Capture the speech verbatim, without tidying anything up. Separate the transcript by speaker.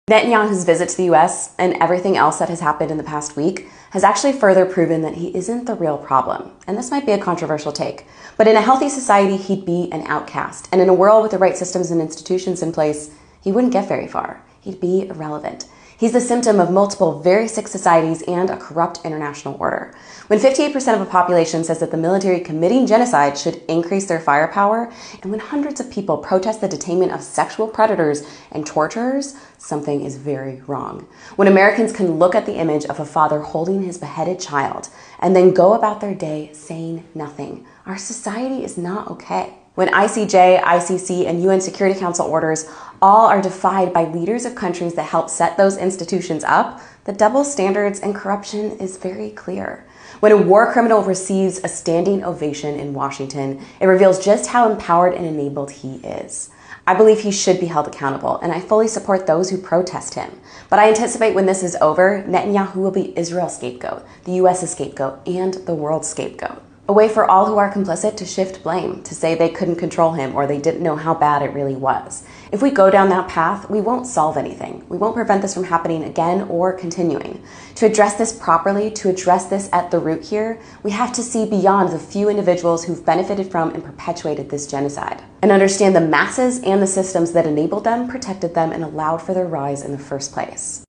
Speaker 1: Netanyahu's visit to the U S and everything else that has happened in the past week has actually further proven that he isn't the real problem. And this might be a controversial take, but in a healthy society, he'd be an outcast. And in a world with the right systems and institutions in place, he wouldn't get very far. He'd be irrelevant. He's the symptom of multiple very sick societies and a corrupt international order. When fifty-eight percent of a population says that the military committing genocide should increase their firepower, and when hundreds of people protest the detainment of sexual predators and torturers, something is very wrong. When Americans can look at the image of a father holding his beheaded child and then go about their day saying nothing, our society is not okay. When I C J, I C C, and U N Security Council orders all are defied by leaders of countries that help set those institutions up, the double standards and corruption is very clear. When a war criminal receives a standing ovation in Washington, it reveals just how empowered and enabled he is. I believe he should be held accountable, and I fully support those who protest him. But I anticipate when this is over, Netanyahu will be Israel's scapegoat, the U S's scapegoat, and the world's scapegoat. A way for all who are complicit to shift blame, to say they couldn't control him or they didn't know how bad it really was. If we go down that path, we won't solve anything. We won't prevent this from happening again or continuing. To address this properly, to address this at the root here, we have to see beyond the few individuals who've benefited from and perpetuated this genocide, and understand the masses and the systems that enabled them, protected them, and allowed for their rise in the first place.